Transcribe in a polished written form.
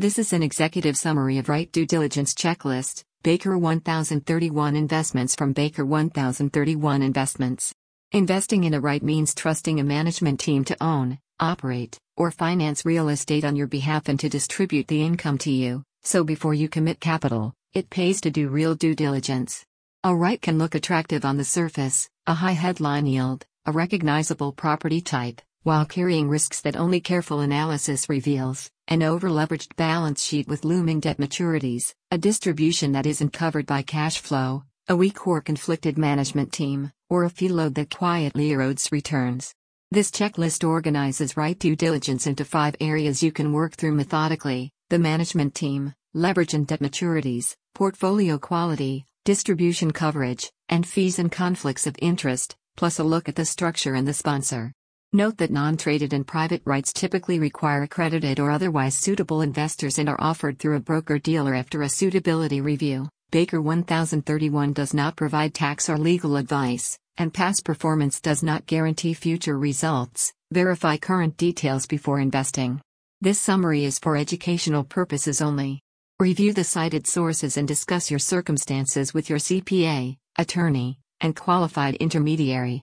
This is an executive summary of Right Due Diligence Checklist, Baker 1031 Investments from Baker 1031 Investments. Investing in a REIT means trusting a management team to own, operate, or finance real estate on your behalf and to distribute the income to you, so before you commit capital, it pays to do real due diligence. A REIT can look attractive on the surface, a high headline yield, a recognizable property type, while carrying risks that only careful analysis reveals: an over-leveraged balance sheet with looming debt maturities, a distribution that isn't covered by cash flow, a weak or conflicted management team, or a fee load that quietly erodes returns. This checklist organizes REIT due diligence into 5 areas you can work through methodically: the management team, leverage and debt maturities, portfolio quality, distribution coverage, and fees and conflicts of interest, plus a look at the structure and the sponsor. Note that non-traded and private REITs typically require accredited or otherwise suitable investors and are offered through a broker-dealer after a suitability review. Baker 1031 does not provide tax or legal advice, and past performance does not guarantee future results. Verify current details before investing. This summary is for educational purposes only. Review the cited sources and discuss your circumstances with your CPA, attorney, and qualified intermediary.